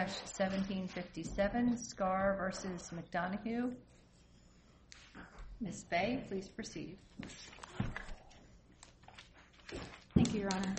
1757, Scar versus McDonough. Ms. Bay, please proceed. Thank you, Your Honor.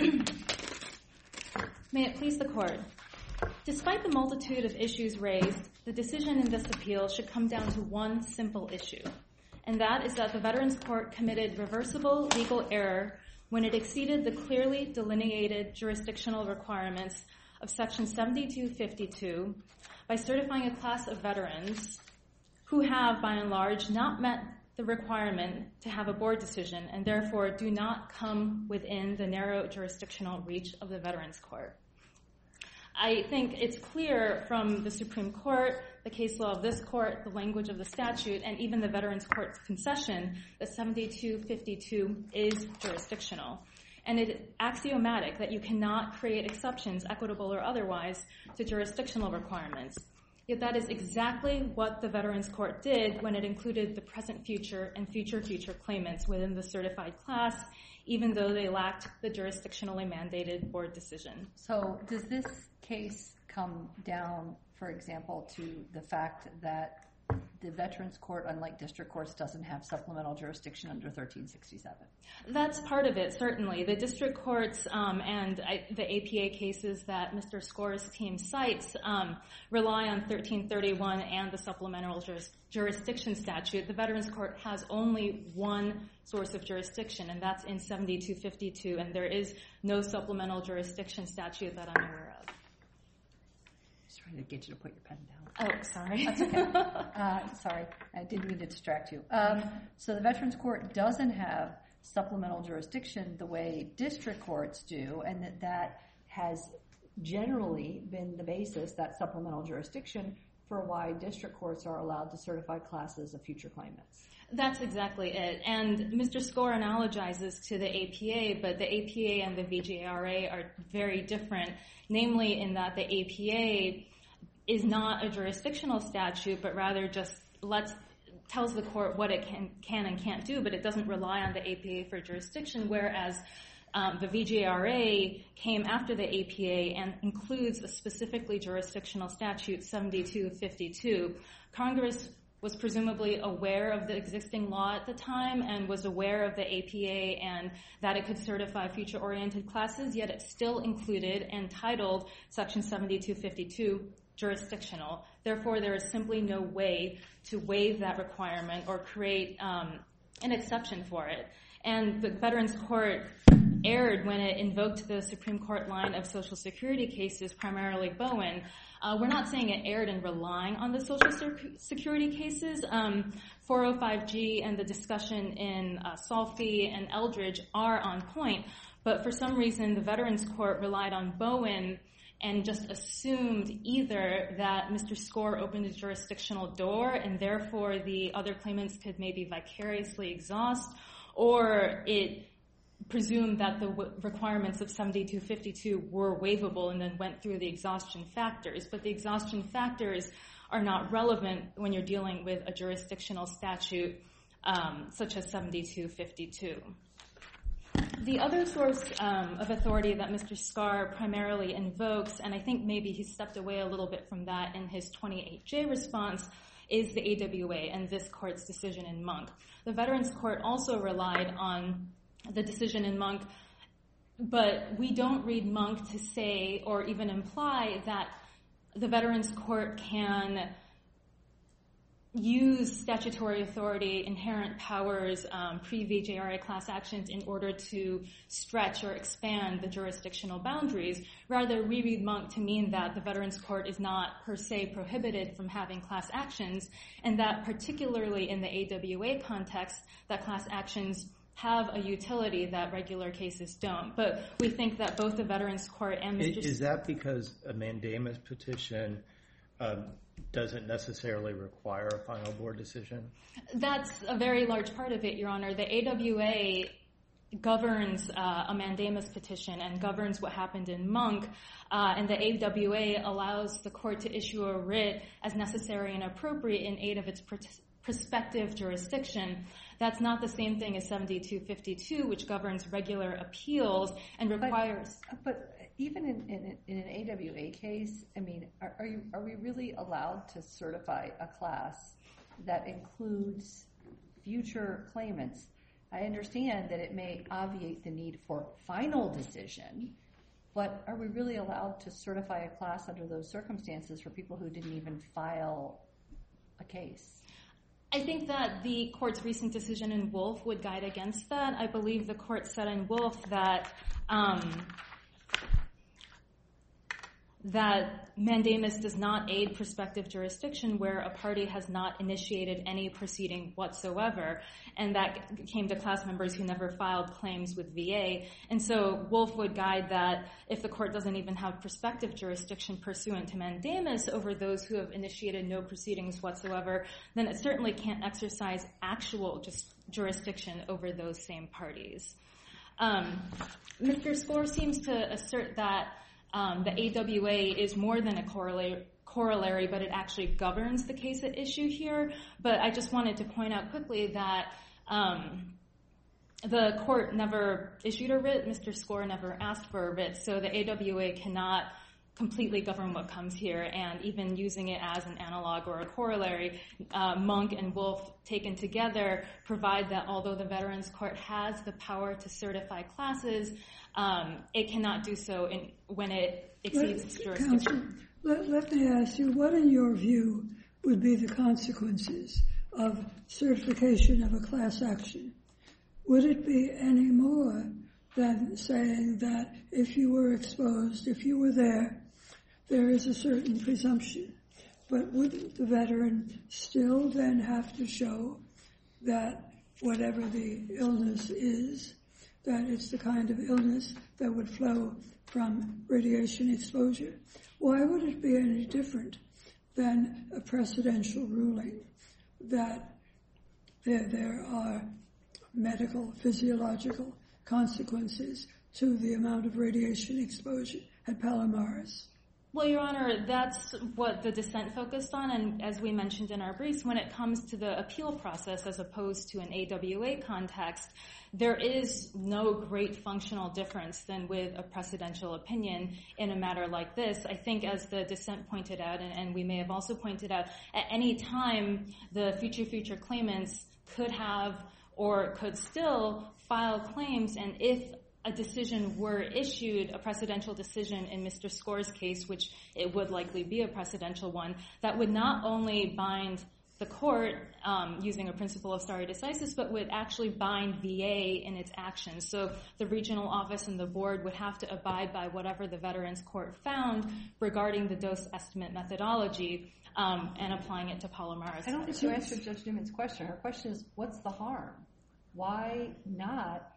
May it please the Court. Despite the multitude of issues raised, the decision in this appeal should come down to one simple issue, and that is that the Veterans Court committed reversible legal error when it exceeded the clearly delineated jurisdictional requirements of Section 7252 by certifying a class of veterans who have, by and large, not met the requirement to have a board decision and therefore do not come within the narrow jurisdictional reach of the Veterans Court. I think it's clear from the Supreme Court, the case law of this court, the language of the statute, and even the Veterans Court's concession that 7252 is jurisdictional. And it is axiomatic that you cannot create exceptions, equitable or otherwise, to jurisdictional requirements. Yet that is exactly what the Veterans Court did when it included the present future and future claimants within the certified class, even though they lacked the jurisdictionally mandated board decision. So does this case come down, for example, to the fact that the Veterans Court, unlike district courts, doesn't have supplemental jurisdiction under 1367? That's part of it, certainly. The district courts and the APA cases that Mr. Score's team cites rely on 1331 and the supplemental jurisdiction statute. The Veterans Court has only one source of jurisdiction, and that's in 7252, and there is no supplemental jurisdiction statute that I'm aware of. Just trying to get you to put your pen down. Oh, sorry. That's okay. Sorry, I didn't mean to distract you. So the Veterans Court doesn't have supplemental jurisdiction the way district courts do, and that has generally been the basis, that supplemental jurisdiction, for why district courts are allowed to certify classes of future claimants. That's exactly it. And Mr. Score analogizes to the APA, but the APA and the VJRA are very different, namely in that the APA is not a jurisdictional statute, but rather just tells the court what it can and can't do, but it doesn't rely on the APA for jurisdiction, whereas the VJRA came after the APA and includes a specifically jurisdictional statute, 7252. Congress was presumably aware of the existing law at the time and was aware of the APA and that it could certify future-oriented classes, yet it still included and titled Section 7252 jurisdictional. Therefore, there is simply no way to waive that requirement or create an exception for it. And the Veterans Court erred when it invoked the Supreme Court line of Social Security cases, primarily Bowen. We're not saying it erred in relying on the Social Security cases. 405G and the discussion in Salfie and Eldridge are on point, but for some reason the Veterans Court relied on Bowen and just assumed either that Mr. Score opened a jurisdictional door and therefore the other claimants could maybe vicariously exhaust, or it presumed that the requirements of 7252 were waivable and then went through the exhaustion factors. But the exhaustion factors are not relevant when you're dealing with a jurisdictional statute such as 7252. The other source of authority that Mr. Scar primarily invokes, and I think maybe he stepped away a little bit from that in his 28J response, is the AWA and this court's decision in Monk. The Veterans Court also relied on the decision in Monk, but we don't read Monk to say or even imply that the Veterans Court can use statutory authority, inherent powers, pre-VJRA class actions in order to stretch or expand the jurisdictional boundaries. Rather, we read Monk to mean that the Veterans Court is not per se prohibited from having class actions, and that particularly in the AWA context, that class actions have a utility that regular cases don't. But we think that both the Veterans Court and Mr. Is that because a mandamus petition doesn't necessarily require a final board decision? That's a very large part of it, Your Honor. The AWA governs a mandamus petition and governs what happened in Monk, and the AWA allows the court to issue a writ as necessary and appropriate in aid of its prospective jurisdiction. That's not the same thing as 7252, which governs regular appeals and requires... But even in an AWA case, I mean, are we really allowed to certify a class that includes future claimants? I understand that it may obviate the need for final decision, but are we really allowed to certify a class under those circumstances for people who didn't even file a case? I think that the court's recent decision in Wolf would guide against that. I believe the court said in Wolf that mandamus does not aid prospective jurisdiction where a party has not initiated any proceeding whatsoever, and that came to class members who never filed claims with VA. And so Wolf would guide that if the court doesn't even have prospective jurisdiction pursuant to mandamus over those who have initiated no proceedings whatsoever, then it certainly can't exercise actual jurisdiction over those same parties. Mr. Skor seems to assert that the AWA is more than a corollary, but it actually governs the case at issue here. But I just wanted to point out quickly that the court never issued a writ. Mr. Skor never asked for a writ, so the AWA cannot completely govern what comes here, and even using it as an analog or a corollary, Monk and Wolf taken together provide that although the Veterans Court has the power to certify classes, it cannot do so when it exceeds its jurisdiction. Counsel, let me ask you, what in your view would be the consequences of certification of a class action? Would it be any more than saying that if you were exposed, if you were there is a certain presumption? But wouldn't the veteran still then have to show that whatever the illness is, that it's the kind of illness that would flow from radiation exposure? Why would it be any different than a precedential ruling that there are medical, physiological consequences to the amount of radiation exposure at Palomares? Well, Your Honor, that's what the dissent focused on, and as we mentioned in our briefs, when it comes to the appeal process as opposed to an AWA context, there is no great functional difference than with a precedential opinion in a matter like this. I think as the dissent pointed out, and we may have also pointed out, at any time the future claimants could have or could still file claims, and if a decision were issued, a precedential decision in Mr. Skor's case, which it would likely be a precedential one, that would not only bind the court using a principle of stare decisis, but would actually bind VA in its actions. So the regional office and the board would have to abide by whatever the Veterans Court found regarding the dose estimate methodology and applying it to Palomares. I don't think you answered Judge Newman's question. Her question is, what's the harm? Why not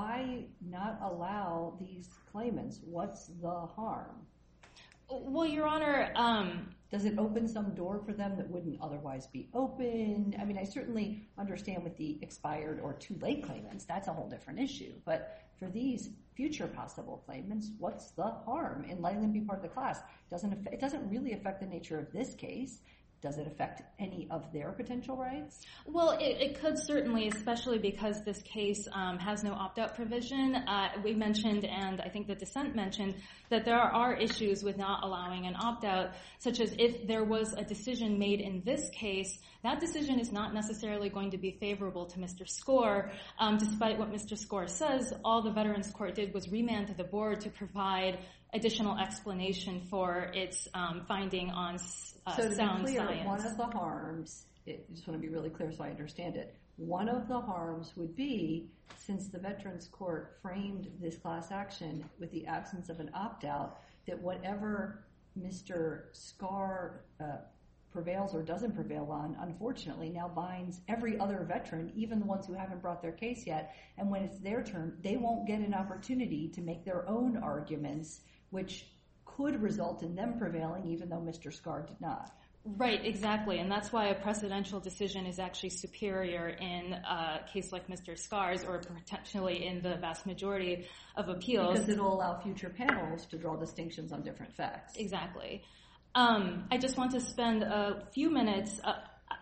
allow these claimants? What's the harm? Well, Your Honor, does it open some door for them that wouldn't otherwise be open? I mean, I certainly understand with the expired or too late claimants, that's a whole different issue. But for these future possible claimants, what's the harm in letting them be part of the class? It doesn't really affect the nature of this case. Does it affect any of their potential rights? Well, it could certainly, especially because this case has no opt-out provision. We mentioned, and I think the dissent mentioned, that there are issues with not allowing an opt-out, such as if there was a decision made in this case, that decision is not necessarily going to be favorable to Mr. Skor. Despite what Mr. Skor says, all the Veterans Court did was remand to the board to provide additional explanation for its finding on sound science. One of the harms, I just want to be really clear so I understand it, one of the harms would be, since the Veterans Court framed this class action with the absence of an opt-out, that whatever Mr. Skor prevails or doesn't prevail on, unfortunately, now binds every other veteran, even the ones who haven't brought their case yet. And when it's their turn, they won't get an opportunity to make their own arguments, which could result in them prevailing, even though Mr. Skor did not. Right, exactly. And that's why a precedential decision is actually superior in a case like Mr. Skor's, or potentially in the vast majority of appeals. Because it'll allow future panels to draw distinctions on different facts. Exactly. I just want to spend a few minutes.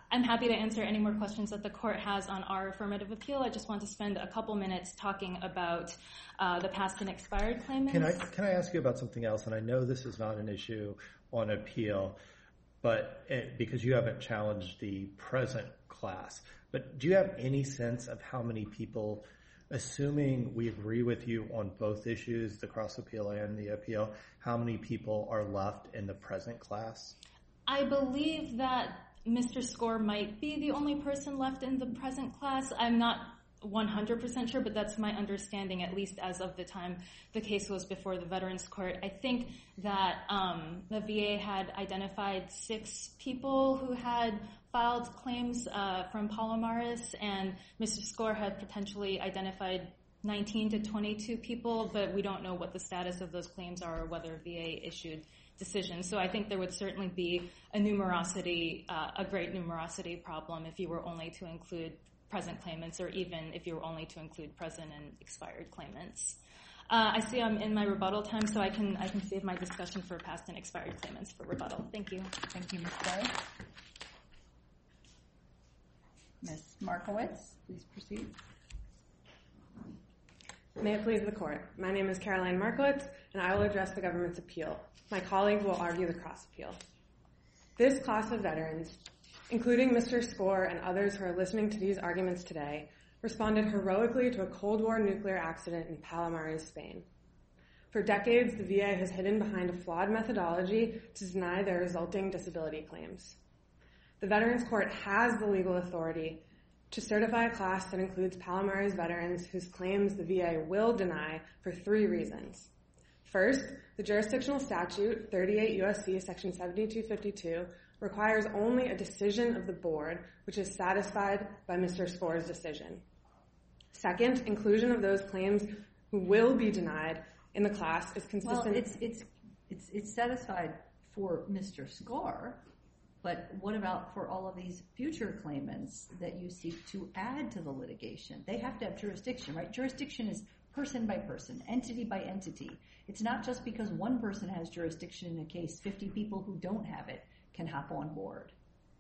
I'm happy to answer any more questions that the court has on our affirmative appeal. I just want to spend a couple minutes talking about the past and expired claimants. Can I ask you about something else? And I know this is not an issue on appeal, but because you haven't challenged the present class. But do you have any sense of how many people, assuming we agree with you on both issues, the cross appeal and the appeal, how many people are left in the present class? I believe that Mr. Score might be the only person left in the present class. I'm not 100% sure, but that's my understanding, at least as of the time the case was before the Veterans Court. I think that the VA had identified 6 people who had filed claims from Palomares, and Mr. Score had potentially identified 19 to 22 people, but we don't know what the status of those claims are or whether VA issued decisions. So I think there would certainly be a great numerosity problem if you were only to include present claimants, or even if you were only to include present and expired claimants. I see I'm in my rebuttal time, so I can save my discussion for past and expired claimants for rebuttal. Thank you. Thank you, Ms. Clay. Ms. Markowitz, please proceed. May it please the Court. My name is Caroline Markowitz, and I will address the government's appeal. My colleague will argue the cross appeal. This class of veterans, including Mr. Score and others who are listening to these arguments today, responded heroically to a Cold War nuclear accident in Palomares, Spain. For decades, the VA has hidden behind a flawed methodology to deny their resulting disability claims. The Veterans Court has the legal authority to certify a class that includes Palomares veterans whose claims the VA will deny for 3 reasons. First, the jurisdictional statute, 38 U.S.C. section 7252, requires only a decision of the board, which is satisfied by Mr. Score's decision. Second, inclusion of those claims who will be denied in the class is consistent. Well, it's satisfied for Mr. Score, but what about for all of these future claimants that you seek to add to the litigation? They have to have jurisdiction, right? Jurisdiction is person by person, entity by entity. It's not just because one person has jurisdiction in a case, 50 people who don't have it can hop on board.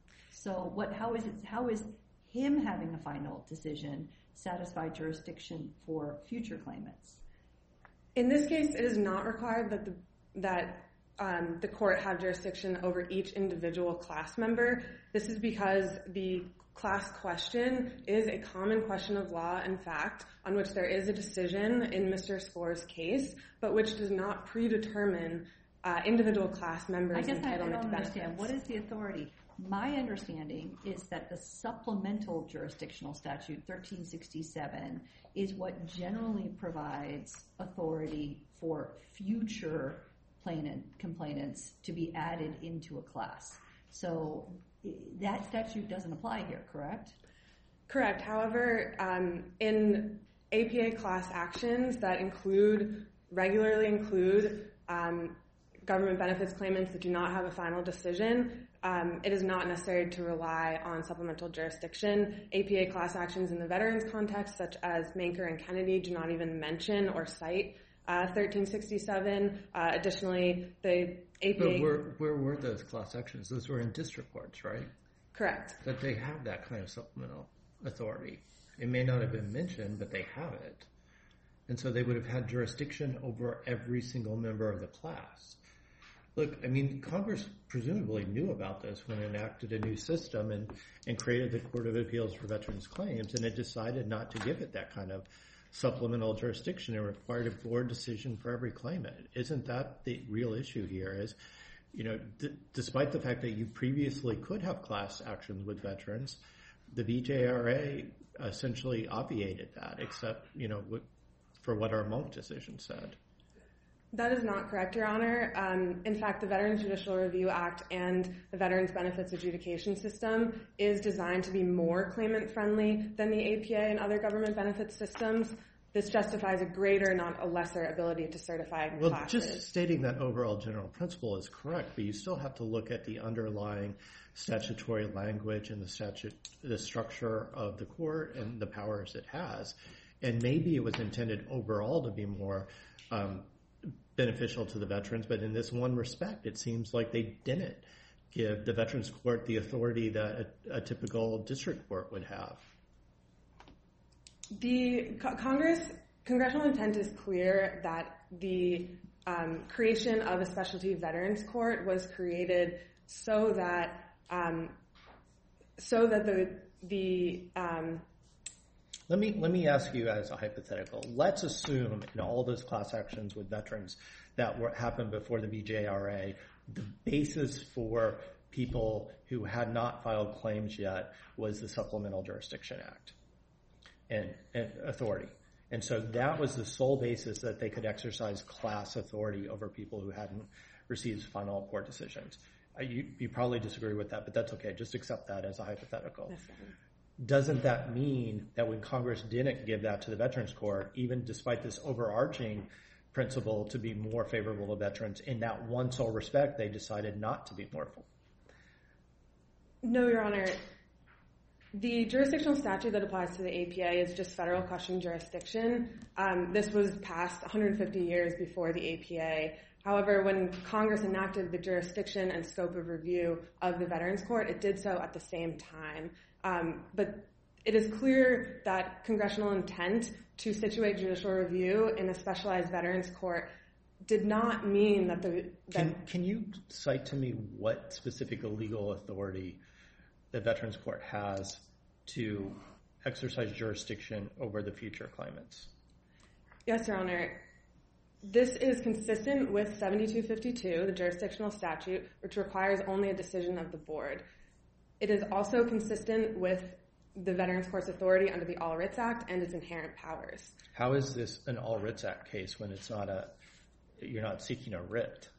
So how is him having a final decision satisfy jurisdiction for future claimants? In this case, it is not required that the court have jurisdiction over each individual class member. This is because the class question is a common question of law and fact on which there is a decision in Mr. Score's case, but which does not predetermine individual class members' entitlement to benefits. I don't understand. What is the authority? My understanding is that the supplemental jurisdictional statute, 1367, is what generally provides authority for future complainants to be added into a class. So that statute doesn't apply here, correct? Correct. However, in APA class actions that regularly include government benefits claimants that do not have a final decision, it is not necessary to rely on supplemental jurisdiction. APA class actions in the veterans context, such as Manker and Kennedy, do not even mention or cite 1367. Additionally, the APA... But where were those class actions? Those were in district courts, right? Correct. That they have that kind of supplemental authority. It may not have been mentioned, but they have it. And so they would have had jurisdiction over every single member of the class. Look, I mean, Congress presumably knew about this when it enacted a new system and created the Court of Appeals for Veterans Claims, and it decided not to give it that kind of supplemental jurisdiction. It required a board decision for every claimant. Isn't that the real issue here? Is, despite the fact that you previously could have class actions with veterans, the VJRA essentially obviated that, except, for what our Monk decision said. That is not correct, Your Honor. In fact, the Veterans Judicial Review Act and the Veterans Benefits Adjudication System is designed to be more claimant-friendly than the APA and other government benefits systems. This justifies a greater, not a lesser, ability to certify classes. Well, just stating that overall general principle is correct, but you still have to look at the underlying statutory language and the structure of the court and the powers it has. And maybe it was intended overall to be more beneficial to the veterans, but in this one respect, it seems like they didn't give the Veterans Court the authority that a typical district court would have? The congressional intent is clear that the creation of a specialty veterans court was created so that Let me ask you as a hypothetical. Let's assume in all those class actions with veterans that happened before the VJRA, the basis for people who had not filed claims yet was the Supplemental Jurisdiction Act and authority. And so that was the sole basis that they could exercise class authority over people who hadn't received final court decisions. You probably disagree with that, but that's okay. Just accept that as a hypothetical. Doesn't that mean that when Congress didn't give that to the Veterans Court, even despite this overarching principle to be more favorable to veterans, in that one sole respect, they decided not to be more favorable? No, Your Honor. The jurisdictional statute that applies to the APA is just federal question jurisdiction. This was passed 150 years before the APA. However, when Congress enacted the jurisdiction and scope of review of the Veterans Court, it did so at the same time. But it is clear that congressional intent to situate judicial review in a specialized Veterans Court did not mean that Can you cite to me what specific legal authority the Veterans Court has to exercise jurisdiction over the future claimants? Yes, Your Honor. This is consistent with 7252, the jurisdictional statute, which requires only a decision of the board. It is also consistent with the Veterans Court's authority under the All Writs Act and its inherent powers. How is this an All Writs Act case when it's not you're not seeking a writ?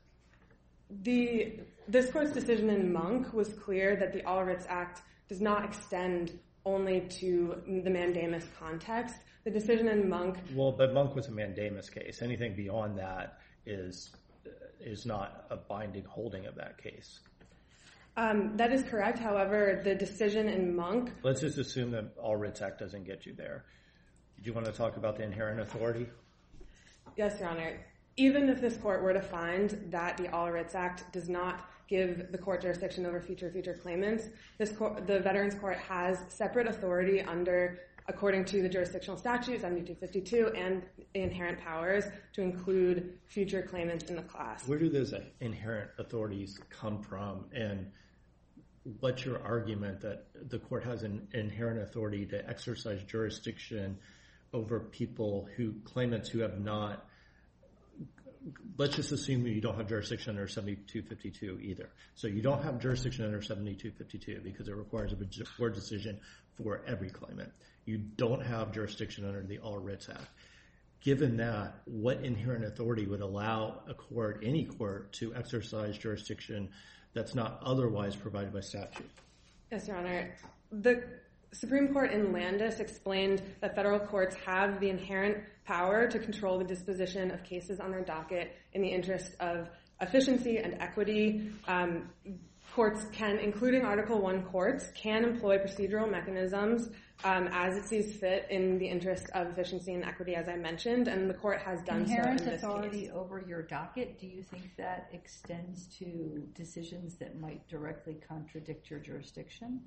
This court's decision in Monk was clear that the All Writs Act does not extend only to the mandamus context. The decision in Monk... Well, but Monk was a mandamus case. Anything beyond that is not a binding holding of that case. That is correct. However, the decision in Monk... Let's just assume that All Writs Act doesn't get you there. Do you want to talk about the inherent authority? Yes, Your Honor. Even if this court were to find that the All Writs Act does not give the court jurisdiction over future claimants, the Veterans Court has separate authority according to the jurisdictional statute, 7252, and the inherent powers to include future claimants in the class. Where do those inherent authorities come from, and what's your argument that the court has an inherent authority to exercise jurisdiction over claimants who have not... Let's just assume that you don't have jurisdiction under 7252 either. So you don't have jurisdiction under 7252 because it requires a board decision for every claimant. You don't have jurisdiction under the All Writs Act. Given that, what inherent authority would allow any court, to exercise jurisdiction that's not otherwise provided by statute? Yes, Your Honor. The Supreme Court in Landis explained that federal courts have the inherent power to control the disposition of cases on their docket in the interest of efficiency and equity. Courts can, including Article I courts, can employ procedural mechanisms as it sees fit in the interest of efficiency and equity, as I mentioned, and the court has done so in this case. Inherent authority over your docket, do you think that extends to decisions that might directly contradict your jurisdiction?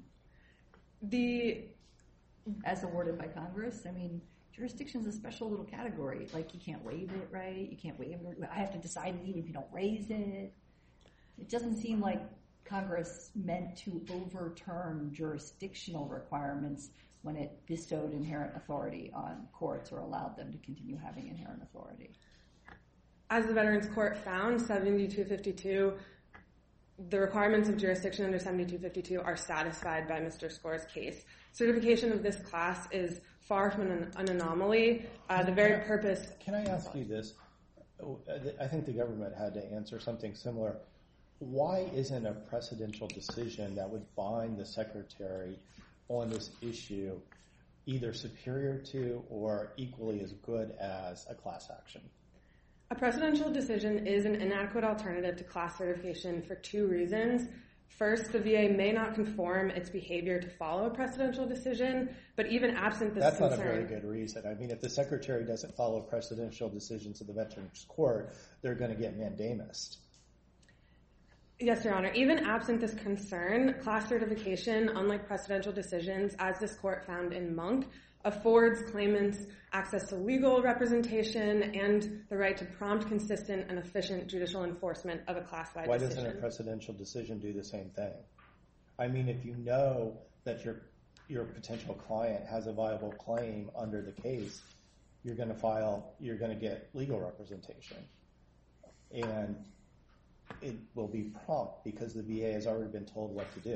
As awarded by Congress? I mean, jurisdiction is a special little category. Like, you can't waive it, right? You can't waive it. I have to decide even if you don't raise it. It doesn't seem like Congress meant to overturn jurisdictional requirements when it bestowed inherent authority on courts or allowed them to continue having inherent authority. As the Veterans Court found, 7252, the requirements of jurisdiction under 7252 are satisfied by Mr. Score's case. Certification of this class is far from an anomaly. The very purpose... Can I ask you this? I think the government had to answer something similar. Why isn't a precedential decision that would bind the Secretary on this issue either superior to or equally as good as a class action? A precedential decision is an inadequate alternative to class certification for two reasons. First, the VA may not conform its behavior to follow a precedential decision, but even absent this concern... That's not a very good reason. I mean, if the Secretary doesn't follow precedential decisions of the Veterans Court, they're going to get mandamused. Yes, Your Honor. Even absent this concern, class certification, unlike precedential decisions, as this court found in Monk, affords claimants access to legal representation and the right to prompt, consistent, and efficient judicial enforcement of a class-wide decision. Why doesn't a precedential decision do the same thing? I mean, if you know that your potential client has a viable claim under the case, you're going to get legal representation. And it will be prompt because the VA has already been told what to do.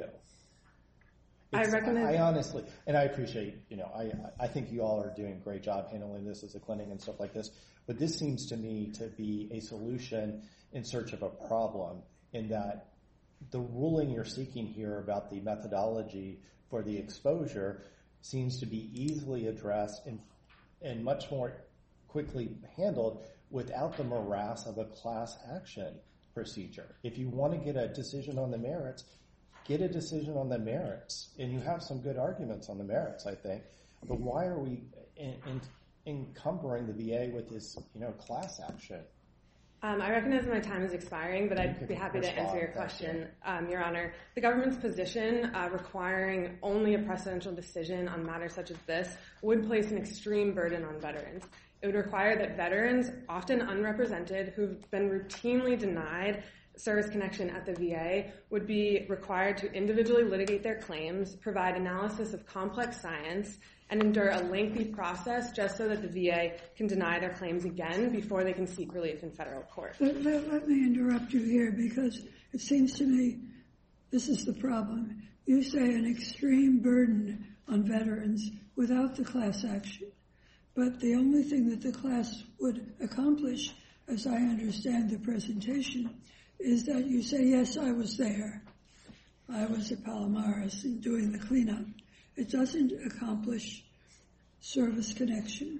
I honestly, and I appreciate, I think you all are doing a great job handling this as a clinic and stuff like this, but this seems to me to be a solution in search of a problem, in that the ruling you're seeking here about the methodology for the exposure seems to be easily addressed and much more quickly handled without the morass of a class action procedure. If you want to get a decision on the merits, get a decision on the merits. And you have some good arguments on the merits, I think. But why are we encumbering the VA with this, class action? I recognize my time is expiring, but I'd be happy to answer your question, Your Honor. The government's position requiring only a precedential decision on matters such as this would place an extreme burden on veterans. It would require that veterans, often unrepresented, who've been routinely denied service connection at the VA, would be required to individually litigate their claims, provide analysis of complex science, and endure a lengthy process just so that the VA can deny their claims again before they can seek relief in federal court. Let me interrupt you here, because it seems to me this is the problem. You say an extreme burden on veterans without the class action, but the only thing that the class would accomplish, as I understand the presentation, is that you say, yes, I was there. I was at Palomares and doing the cleanup. It doesn't accomplish service connection.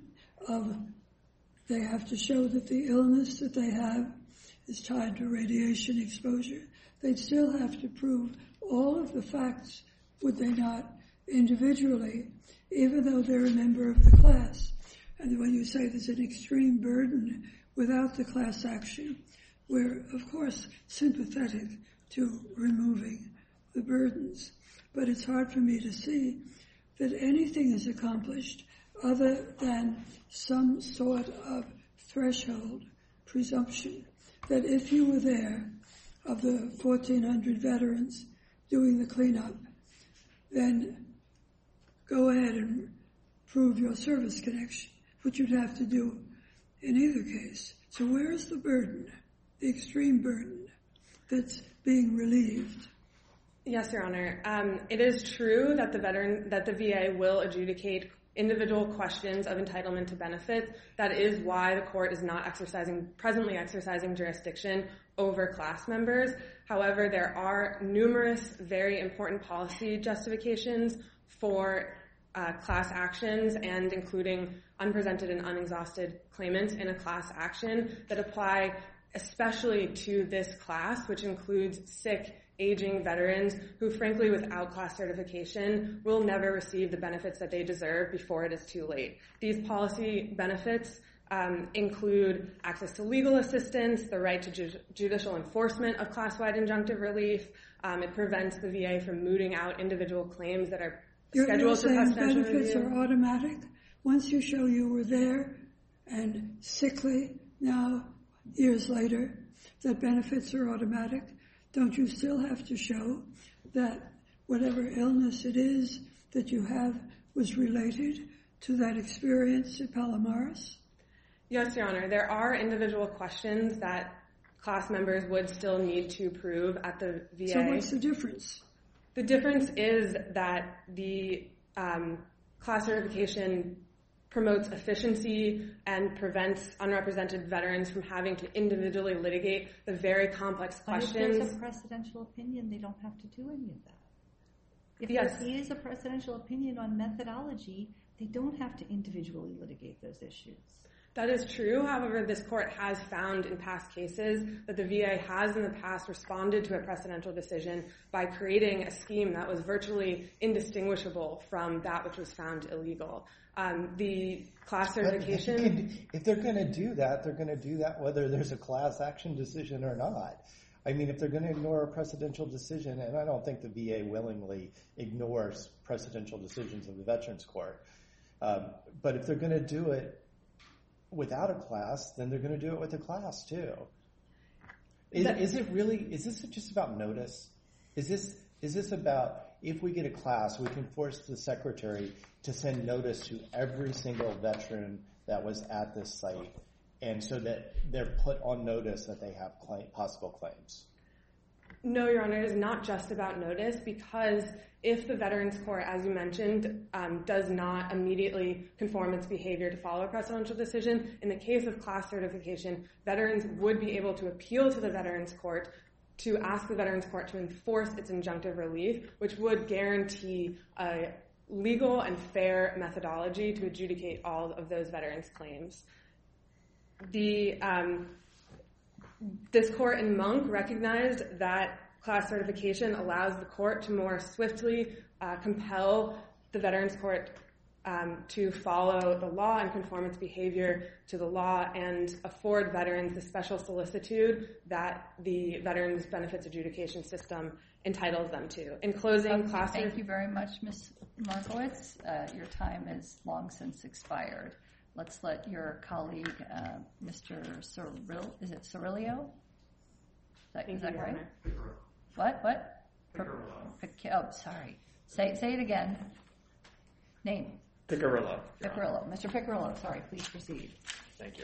They have to show that the illness that they have is tied to radiation exposure. They'd still have to prove all of the facts, would they not, individually, even though they're a member of the class. And when you say there's an extreme burden without the class action, we're, of course, sympathetic to removing the burdens. But it's hard for me to see that anything is accomplished other than some sort of threshold presumption that if you were there, of the 1,400 veterans doing the cleanup, then go ahead and prove your service connection, which you'd have to do in either case. So where is the burden, the extreme burden that's being relieved? Yes, Your Honor. It is true that the VA will adjudicate individual questions of entitlement to benefits. That is why the court is not presently exercising jurisdiction over class members. However, there are numerous very important policy justifications for class actions, and including unpresented and unexhausted claimants in a class action that apply especially to this class, which includes sick, aging veterans who, frankly, without class certification, will never receive the benefits that they deserve before it is too late. These policy benefits include access to legal assistance, the right to judicial enforcement of class-wide injunctive relief. It prevents the VA from mooting out individual claims that are scheduled for precedential review. Benefits are automatic? Once you show you were there and sickly, now, years later, that benefits are automatic? Don't you still have to show that whatever illness it is that you have was related to that experience at Palomares? Yes, Your Honor. There are individual questions that class members would still need to prove at the VA. So what's the difference? The difference is that the class certification promotes efficiency and prevents unrepresented veterans from having to individually litigate the very complex questions. If there's a precedential opinion, they don't have to do any of that. If Yes. there is a precedential opinion on methodology, they don't have to individually litigate those issues. That is true. However, this court has found in past cases that the VA has in the past responded to a precedential decision by creating a scheme that was virtually indistinguishable from that which was found illegal. The class certification... If they're going to do that, they're going to do that whether there's a class action decision or not. I mean, if they're going to ignore a precedential decision, and I don't think the VA willingly ignores precedential decisions of the Veterans Court, but if they're going to do it without a class, then they're going to do it with a class too. Is this just about notice? Is this about, if we get a class, we can force the secretary to send notice to every single veteran that was at this site, and so that they're put on notice that they have possible claims? No, Your Honor, it is not just about notice, because if the Veterans Court, as you mentioned, does not immediately conform its behavior to follow a precedential decision, in the case of class certification, veterans would be able to appeal to the Veterans Court to ask the Veterans Court to enforce its injunctive relief, which would guarantee a legal and fair methodology to adjudicate all of those veterans' claims. This court in Monk recognized that class certification allows the court to more swiftly compel the Veterans Court to follow the law and conform its behavior to the law and afford veterans the special solicitude that the Veterans Benefits Adjudication System entitles them to. In closing, Thank you very much, Ms. Markowitz. Your time has long since expired. Let's let your colleague, Mr. Cirillo? Is that right? What? Oh, sorry. Say it again. Name? Piccirillo. Piccirillo. Mr. Piccirillo, sorry, please proceed. Thank you.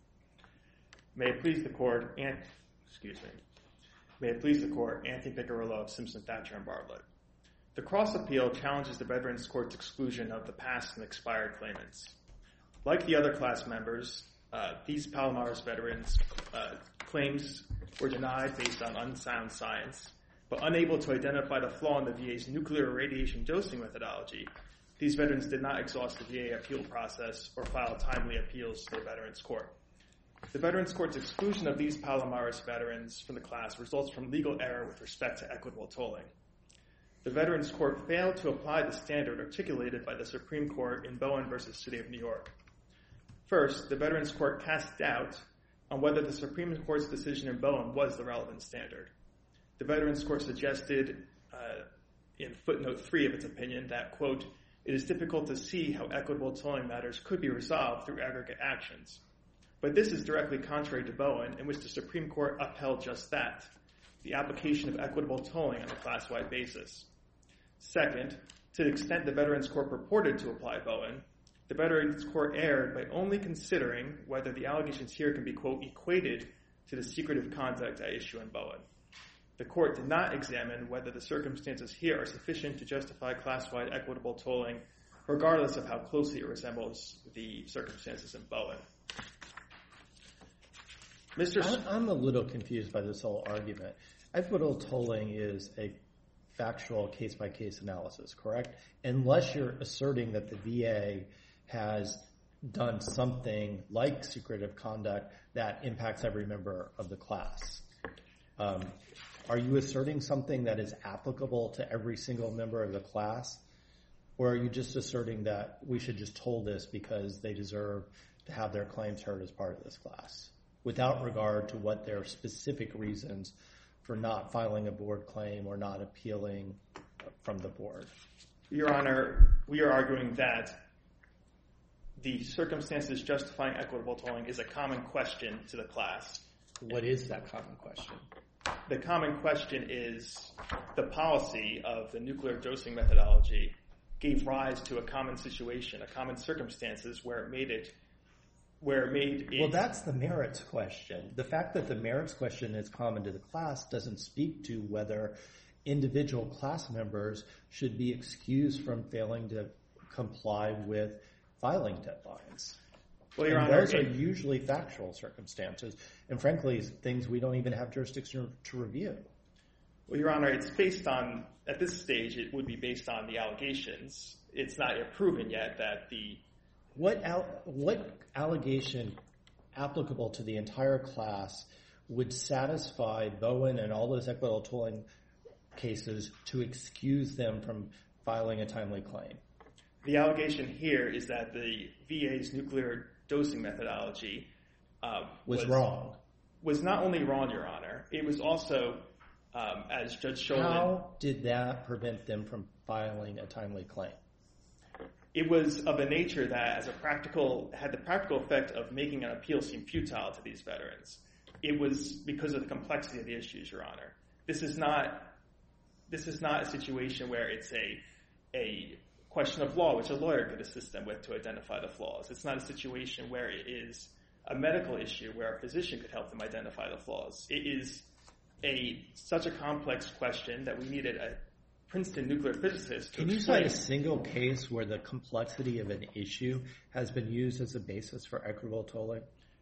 May it please the court, Anthony Piccirillo of Simpson, Thatcher, and Bartlett. The cross appeal challenges the Veterans Court's exclusion of the past and expired claimants. Like the other class members, these Palomares veterans' claims were denied based on unsound science, but unable to identify the flaw in the VA's nuclear radiation dosing methodology. These veterans did not exhaust the VA appeal process or file timely appeals to the Veterans Court. The Veterans Court's exclusion of these Palomares veterans from the class results from legal error with respect to equitable tolling. The Veterans Court failed to apply the standard articulated by the Supreme Court in Bowen v. City of New York. First, the Veterans Court cast doubt on whether the Supreme Court's decision in Bowen was the relevant standard. The Veterans Court suggested in footnote 3 of its opinion that, quote, "It is difficult to see how equitable tolling matters could be resolved through aggregate actions." But this is directly contrary to Bowen, in which the Supreme Court upheld just that, the application of equitable tolling on a class-wide basis. Second, to the extent the Veterans Court purported to apply Bowen, the Veterans Court erred by only considering whether the allegations here can be, quote, equated to the secretive conduct at issue in Bowen. The court did not examine whether the circumstances here are sufficient to justify class-wide equitable tolling, regardless of how closely it resembles the circumstances in Bowen. I'm a little confused by this whole argument. Equitable tolling is a factual case-by-case analysis, correct? Unless you're asserting that the VA has done something like secretive conduct that impacts every member of the class. Are you asserting something that is applicable to every single member of the class? Or are you just asserting that we should just toll this because they deserve to have their claims heard as part of this class, without regard to what their specific reasons for not filing a board claim or not appealing from the board? Your Honor, we are arguing that the circumstances justifying equitable tolling is a common question to the class. What is that common question? The common question is the policy of the nuclear dosing methodology gave rise to a common situation, a common circumstances where it made it. Well, that's the merits question. The fact that the merits question is common to the class doesn't speak to whether individual class members should be excused from failing to comply with filing deadlines. Well, Your Honor, those are usually factual circumstances, and frankly, things we don't even have jurisdiction to review. Well, Your Honor, it's based on, at this stage, it would be based on the allegations. It's not yet proven yet that the... What allegation applicable to the entire class would satisfy Bowen and all those equitable tolling cases to excuse them from filing a timely claim? The allegation here is that the VA's nuclear dosing methodology was wrong. was not only wrong, Your Honor, it was also, as Judge Sholin... How did that prevent them from filing a timely claim? It was of a nature that had the practical effect of making an appeal seem futile to these veterans. It was because of the complexity of the issues, Your Honor. This is not a situation where it's a question of law, which a lawyer could assist them with to identify the flaws. It's not a situation where it is a medical issue where a physician could help them identify the flaws. It is such a complex question that we needed a Princeton nuclear physicist to explain. Can you cite a single case where the complexity of an issue has been used as a basis for equitable tolling?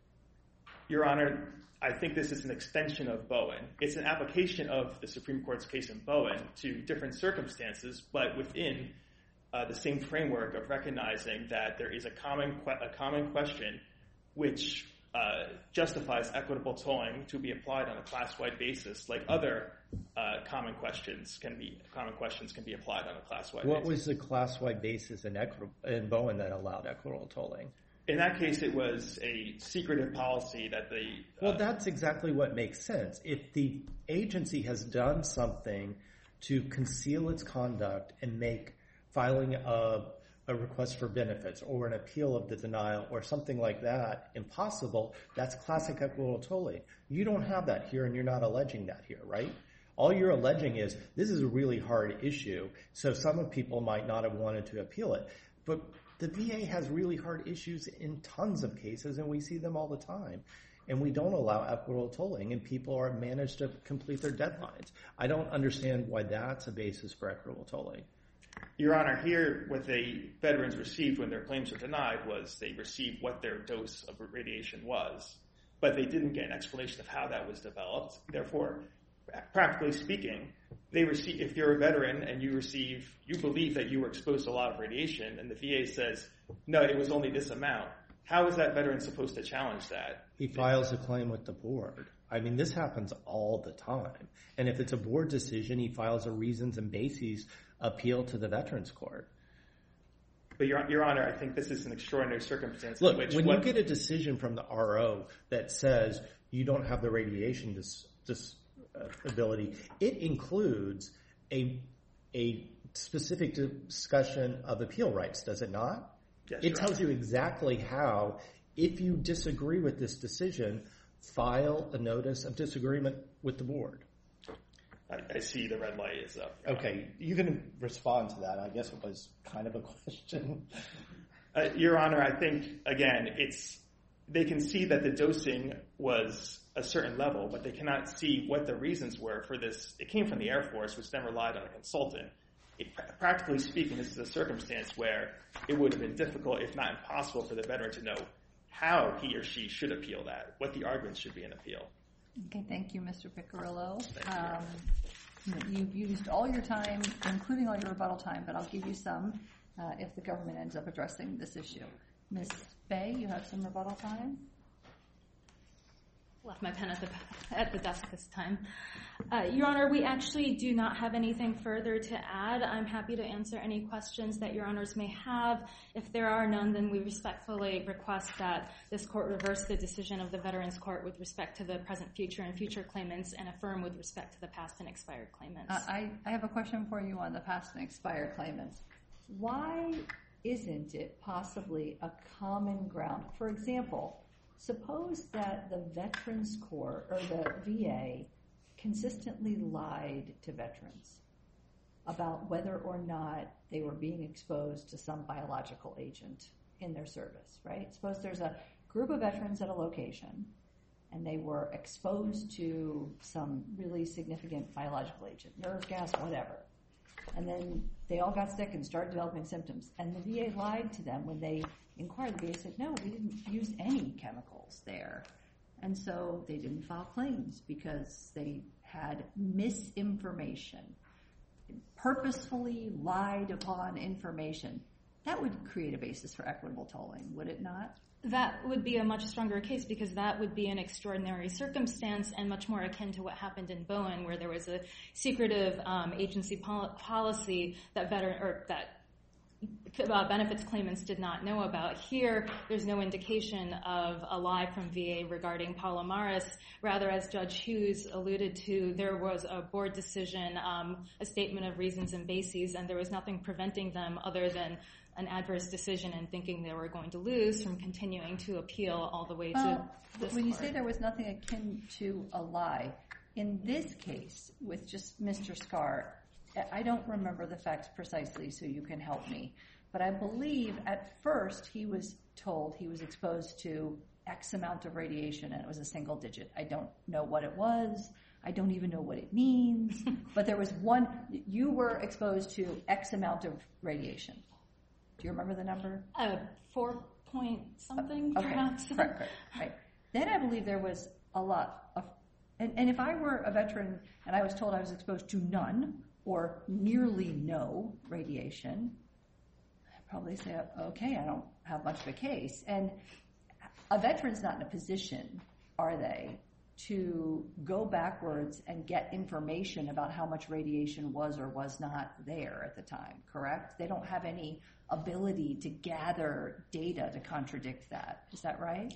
Your Honor, I think this is an extension of Bowen. It's an application of the Supreme Court's case in Bowen to different circumstances, but within the same framework of recognizing that there is a common question which justifies equitable tolling to be applied on a class-wide basis, like other common questions can be applied on a class-wide basis. What was the class-wide basis in Bowen that allowed equitable tolling? In that case, it was a secretive policy that Well, that's exactly what makes sense. If the agency has done something to conceal its conduct and make filing a request for benefits or an appeal of the denial or something like that impossible, that's classic equitable tolling. You don't have that here, and you're not alleging that here, right? All you're alleging is this is a really hard issue, so some people might not have wanted to appeal it. But the VA has really hard issues in tons of cases, and we see them all the time. And we don't allow equitable tolling, and people are managed to complete their deadlines. I don't understand why that's a basis for equitable tolling. Your Honor, here what the veterans received when their claims were denied was they received what their dose of radiation was, but they didn't get an explanation of how that was developed. Therefore, practically speaking, if you're a veteran and you believe that you were exposed to a lot of radiation, and the VA says, no, it was only this amount, how is that veteran supposed to challenge that? He files a claim with the board. I mean, this happens all the time. And if it's a board decision, he files a reasons and bases appeal to the Veterans Court. But Your Honor, I think this is an extraordinary circumstance. Look, when you get a decision from the RO that says you don't have the radiation disability, it includes a specific discussion of appeal rights, does it not? Yes, it tells you exactly how, if you disagree with this decision, file a notice of disagreement with the board. I see the red light is up. Okay, you can respond to that. I guess it was kind of a question. Your Honor, I think, again, they can see that the dosing was a certain level, but they cannot see what the reasons were for this. It came from the Air Force, which then relied on a consultant. Practically speaking, this is a circumstance where it would have been difficult, if not impossible, for the veteran to know how he or she should appeal that, what the arguments should be in appeal. Okay, thank you, Mr. Piccirillo. You've used all your time, including all your rebuttal time, but I'll give you some if the government ends up addressing this issue. Ms. Bay, you have some rebuttal time? Left my pen at the desk this time. Your Honor, we actually do not have anything further to add. I'm happy to answer any questions that Your Honors may have. If there are none, then we respectfully request that this court reverse the decision of the Veterans Court with respect to the present, future, and future claimants and affirm with respect to the past and expired claimants. I have a question for you on the past and expired claimants. Why isn't it possibly a common ground? For example, suppose that the Veterans Court or the VA consistently lied to veterans about whether or not they were being exposed to some biological agent in their service, right? Suppose there's a group of veterans at a location and they were exposed to some really significant biological agent, nerve gas, whatever. And then they all got sick and started developing symptoms. And the VA lied to them when they inquired. The VA said, no, we didn't use any chemicals there. And so they didn't file claims because they had misinformation, purposefully lied upon information. That would create a basis for equitable tolling, would it not? That would be a much stronger case because that would be an extraordinary circumstance and much more akin to what happened in Bowen, where there was a secretive agency policy that benefits claimants did not know about. Here, there's no indication of a lie from VA regarding Palomares. Rather, as Judge Hughes alluded to, there was a board decision, a statement of reasons and bases, and there was nothing preventing them other than an adverse decision and thinking they were going to lose from continuing to appeal all the way to this When you court. say there was nothing akin to a lie, in this case, with just Mr. Scar, I don't remember the facts precisely, so you can help me. But I believe at first he was told he was exposed to X amount of radiation, and it was a single digit. I don't know what it was. I don't even know what it means. But there was one, you were exposed to X amount of radiation. Do you remember the number? 4 point something, Okay, perhaps. correct, right. Then I believe there was a lot of, and if I were a veteran and I was told I was exposed to none or nearly no radiation, I'd probably say, okay, I don't have much of a case. And a veteran's not in a position, are they, to go backwards and get information about how much radiation was or was not there at the time, correct? They don't have any ability to gather data to contradict that. Is that right?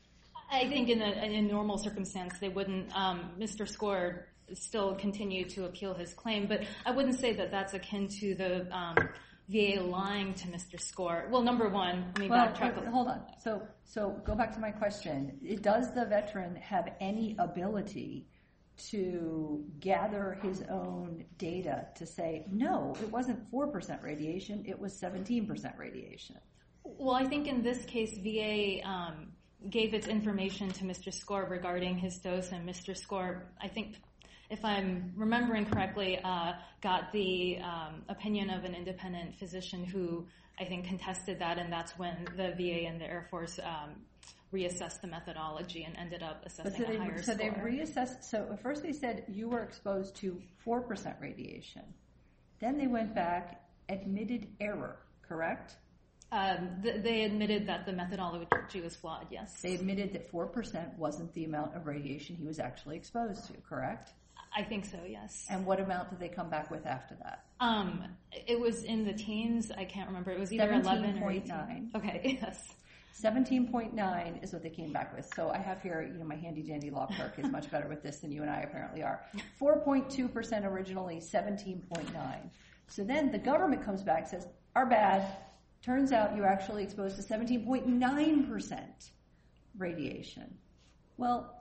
I think in a normal circumstance, they wouldn't. Mr. Score still continue to appeal his claim, but I wouldn't say that that's akin to the VA lying to Mr. Score. Well, number one, let me backtrack. Hold on. So go back to my question. Does the veteran have any ability to gather his own data to say, no, it wasn't 4% radiation, it was 17% radiation? Well, I think in this case, VA gave its information to Mr. Score regarding his dose, and Mr. Score, I think, if I'm remembering correctly, got the opinion of an independent physician who I think contested that, and that's when the VA and the Air Force reassessed the methodology and ended up assessing a higher score. So they reassessed. So first they said you were exposed to 4% radiation. Then they went back, admitted error, correct? They admitted that the methodology was flawed, yes. They admitted that 4% wasn't the amount of radiation he was actually exposed to, correct? I think so, yes. And what amount did they come back with after that? It was in the teens. I can't remember. It was either 11 or 18. 17.9. Okay, yes. 17.9 is what they came back with. So I have here, my handy dandy law clerk is much better with this than you and I apparently are. 4.2% originally, 17.9. So then the government comes back and says, our bad. Turns out you're actually exposed to 17.9% radiation. Well,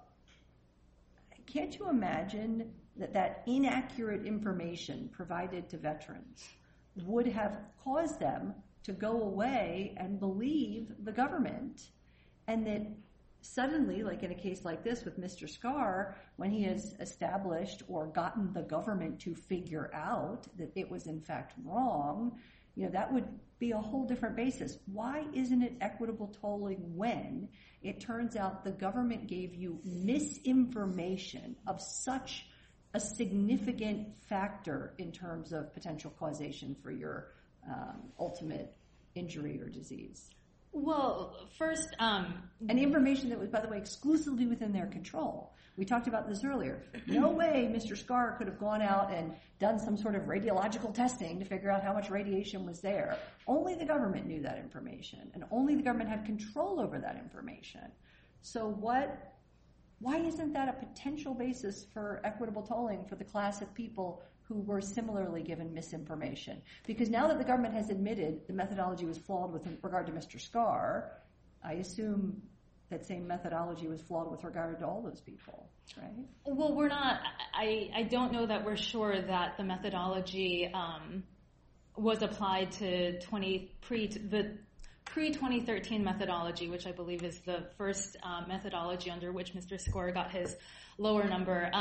can't you imagine that inaccurate information provided to veterans would have caused them to go away and believe the government, and that suddenly, like in a case like this with Mr. Scar, when he has established or gotten the government to figure out that it was in fact wrong, that would be a whole different basis. Why isn't it equitable tolling when it turns out the government gave you misinformation of such a significant factor in terms of potential causation for your ultimate injury or disease? Well, first... and information that was, by the way, exclusively within their control. We talked about this earlier. No way Mr. Scar could have gone out and done some sort of radiological testing to figure out how much radiation was there. Only the government knew that information, and only the government had control over that information. So why isn't that a potential basis for equitable tolling for the class of people who were similarly given misinformation? Because now that the government has admitted the methodology was flawed with regard to Mr. Scar, I assume that same methodology was flawed with regard to all those people, right? Well, we're not... I don't know that we're sure that the methodology was applied to the pre-2013 methodology, which I believe is the first methodology under which Mr. Score got his lower number.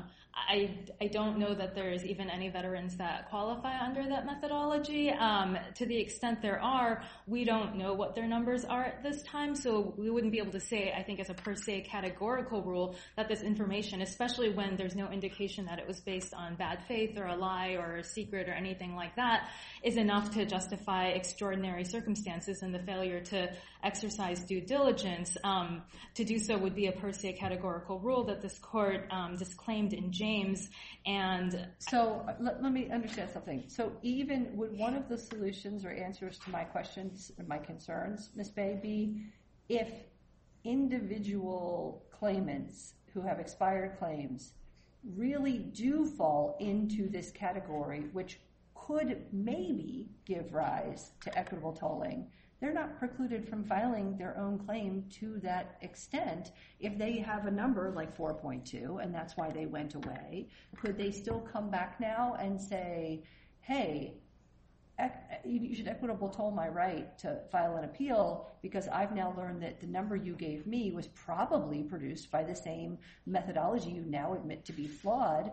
I don't know that there's even any veterans that qualify under that methodology. To the extent there are, we don't know what their numbers are at this time, so we wouldn't be able to say, I think as a per se categorical rule, that this information, especially when there's no indication that it was based on bad faith or a lie or a secret or anything like that, is enough to justify extraordinary circumstances in the failure to exercise due diligence. To do so would be a per se categorical rule that this court disclaimed in James. And so let me understand something. So even would one of the solutions or answers to my questions and my concerns, Ms. Bay, be if individual claimants who have expired claims really do fall into this category, which could maybe give rise to equitable tolling, they're not precluded from filing their own claim to that extent. If they have a number like 4.2 and that's why they went away, could they still come back now and say, hey, you should equitable toll my right to file an appeal because I've now learned that the number you gave me was probably produced by the same methodology you now admit to be flawed?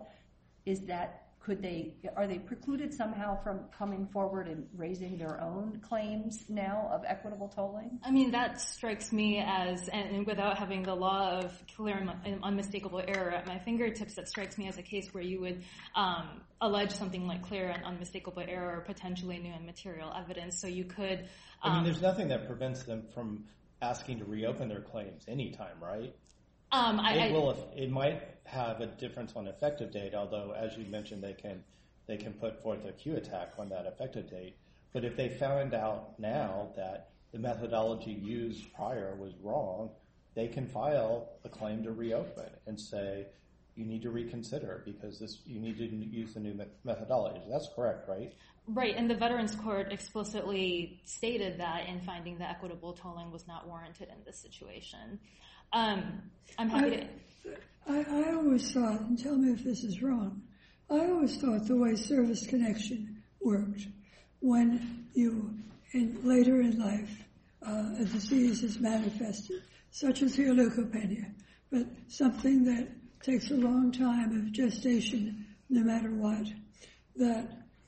Are they precluded somehow from coming forward and raising their own claims now of equitable tolling? I mean, that strikes me as, and without having the law of clear and unmistakable error at my fingertips, that strikes me as a case where you would allege something like clear and unmistakable error or potentially new and material evidence. So you could... I mean, there's nothing that prevents them from asking to reopen their claims anytime, right? It might have a difference on effective date, although, as you mentioned, they can put forth a Q attack on that effective date. But if they found out now that the methodology used prior was wrong, they can file a claim to reopen and say, you need to reconsider because you need to use the new methodology. That's correct, right? Right, and the Veterans Court explicitly stated that in finding that equitable tolling was not warranted in this situation. I'm happy to... I always thought, and tell me if this is wrong, I always thought the way service connection worked, when you, later in life, a disease is manifested, such as here leukopenia, but something that takes a long time of gestation, no matter what, that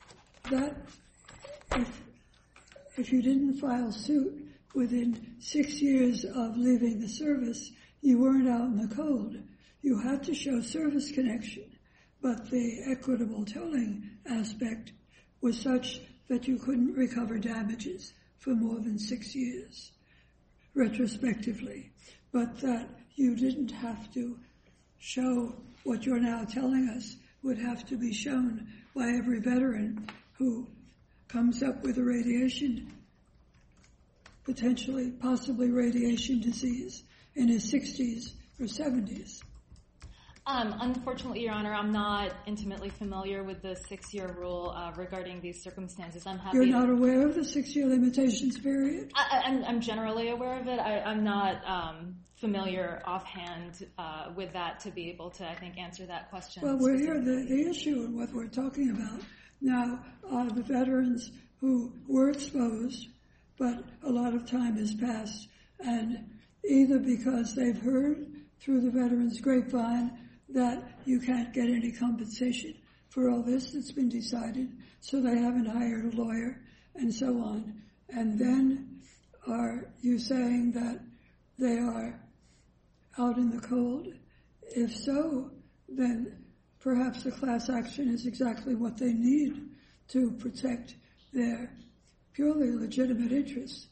if you didn't file suit within 6 years of leaving the service, you weren't out in the cold. You had to show service connection, but the equitable tolling aspect was such that you couldn't recover damages for more than 6 years, retrospectively, but that you didn't have to show what you're now telling us would have to be shown by every veteran who comes up with a radiation, possibly radiation disease in his 60s or 70s. Unfortunately, Your Honor, I'm not intimately familiar with the 6-year rule regarding these circumstances. I'm happy. You're not aware of the 6-year limitations period? I'm generally aware of it. I'm not familiar offhand with that to be able to, I think, answer that question. Well, we're here. The issue and what we're talking about now are the veterans who were exposed, but a lot of time has passed, and either because they've heard through the veterans' grapevine that you can't get any compensation for all this that's been decided, so they haven't hired a lawyer, and so on. And then are you saying that they are out in the cold? If so, then perhaps a class action is exactly what they need to protect their purely legitimate interests.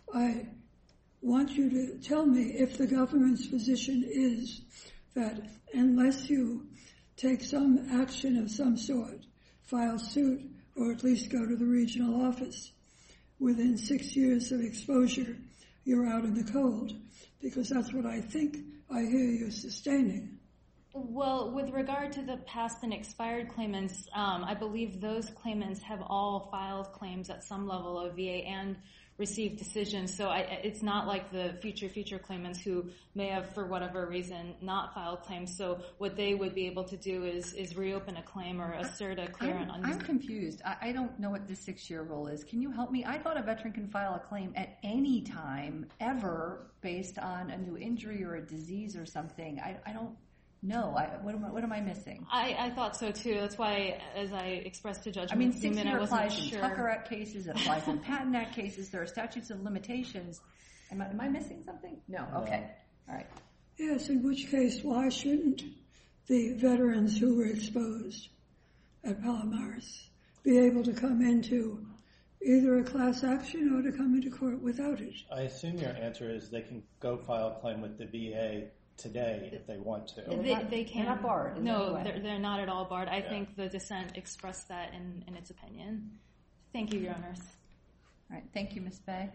I want you to tell me if the government's position is that unless you take some action of some sort, file suit, or at least go to the regional office, within 6 years of exposure, you're out in the cold, because that's what I think I hear you sustaining. Well, with regard to the past and expired claimants, I believe those claimants have all filed claims at some level of VA and received decisions. So it's not like the future claimants who may have, for whatever reason, not filed claims. So what they would be able to do is reopen a claim or assert a clear and I'm confused. I don't know what the 6-year rule is. Can you help me? I thought a veteran can file a claim at any time, ever, based on a new injury or a disease or something. I don't know. What am I missing? I thought so too. That's why, as I expressed to Judge, 6-year applies in Tucker Act cases. It applies in Patent Act cases. There are statutes of limitations. Am I missing something? No. Okay. All right. Yes. In which case, why shouldn't the veterans who were exposed at Palomares be able to come into, either a class action or to come into court without it? I assume your answer is they can go file a claim with the VA today if they want to. They can. They're not barred. No, they're not at all barred. I think the dissent expressed that in its opinion. Thank you, Your Honors. All right, thank you, Ms. Bay.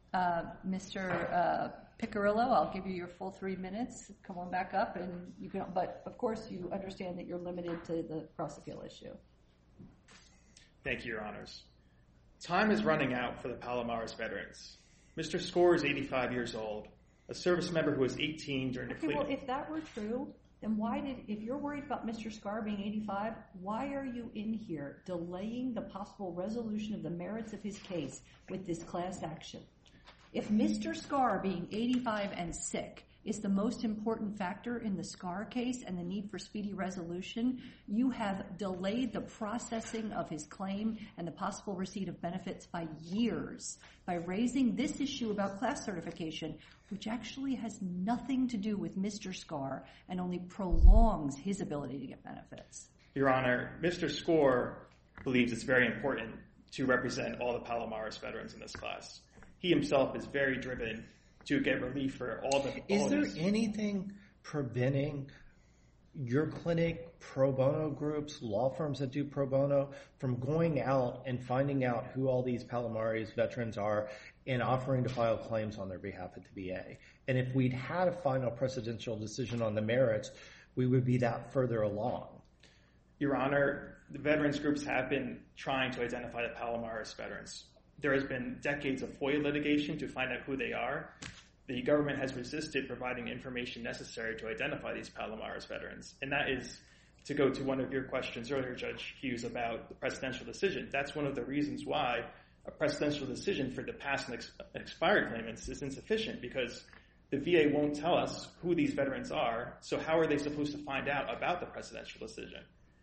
Mr. Piccirillo, I'll give you your full 3 minutes. Come on back up, and you can. But of course, you understand that you're limited to the cross-appeal issue. Thank you, Your Honors. Time is running out for the Palomares veterans. Mr. Score is 85 years old, a service member who was 18 during the Okay, well, if that were true, then if you're worried about Mr. Scar being 85, why are you in here delaying the possible resolution of the merits of his case with this class action? If Mr. Scar being 85 and sick is the most important factor in the Scar case and the need for speedy resolution, you have delayed the processing of his claim and the possible receipt of benefits by years by raising this issue about class certification, which actually has nothing to do with Mr. Scar and only prolongs his ability to get benefits. Your Honor, Mr. Score believes it's very important to represent all the Palomares veterans in this class. He himself is very driven to get relief for all the... Is there anything preventing your clinic, pro bono groups, law firms that do pro bono, from going out and finding out who all these Palomares veterans are and offering to file claims on their behalf at the VA? And if we'd had a final precedential decision on the merits, we would be that further along. Your Honor, the veterans groups have been trying to identify the Palomares veterans. There has been decades of FOIA litigation to find out who they are. The government has resisted providing information necessary to identify these Palomares veterans. And that is, to go to one of your questions earlier, Judge Hughes, about the precedential decision. That's one of the reasons why a precedential decision for the past and expired claimants is insufficient, because the VA won't tell us who these veterans are, so how are they supposed to find out about the precedential decision?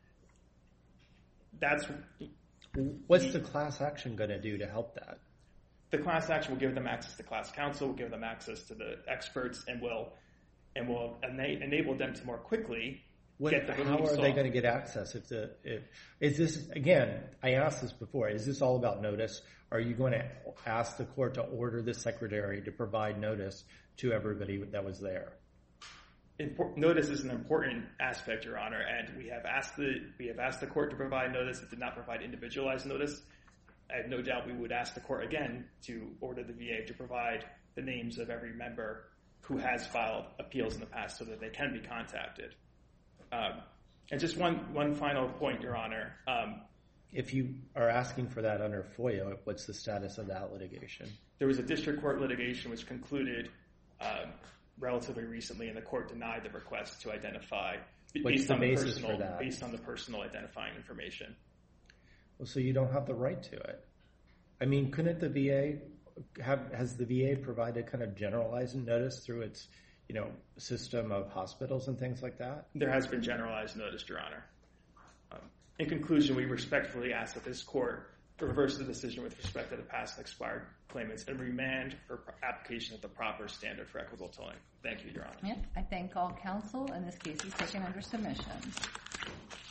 What's the class action going to do to help that? The class action will give them access to class counsel, will give them access to the experts, and will enable them to more quickly get the relief. How are they going to get access? Is this, again, I asked this before, is this all about notice? Are you going to ask the court to order the secretary to provide notice to everybody that was there? Notice is an important aspect, Your Honor, and we have asked the court to provide notice. It did not provide individualized notice. I have no doubt we would ask the court again to order the VA to provide the names of every member who has filed appeals in the past so that they can be contacted. And just one final point, Your Honor. If you are asking for that under FOIA, what's the status of that litigation? There was a district court litigation which concluded relatively recently, and the court denied the request to identify based on the personal identifying information. Well, so you don't have the right to it. I mean, couldn't the VA has the VA provided kind of generalized notice through its, system of hospitals and things like that? There has been generalized notice, Your Honor. In conclusion, we respectfully ask that this court reverse the decision with respect to the past and expired claimants and remand for application of the proper standard for equitable tolling. Thank you, Your Honor. I thank all counsel, and this case is taken under submission.